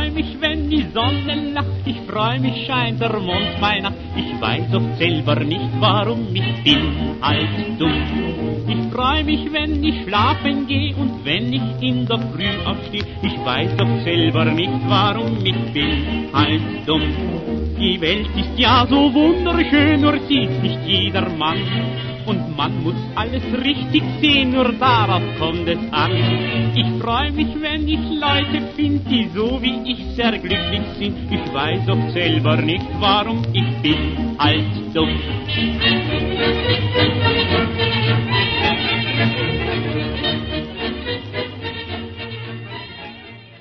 freu mich, wenn die Sonne lacht, ich freu mich, scheint der Mond bei Nacht. Ich weiß doch selber nicht, warum, ich bin halt dumm. Ich freu mich, wenn ich schlafen geh und wenn ich in der Früh aufsteh. Ich weiß doch selber nicht, warum, ich bin halt dumm. Die Welt ist ja so wunderschön, nur sieht nicht jeder Mann. Und man muss alles richtig sehen, nur darauf kommt es an. Ich freu mich, wenn ich Leute find, die so wie ich sehr glücklich sind. Ich weiß doch selber nicht, warum, ich bin halt dumm.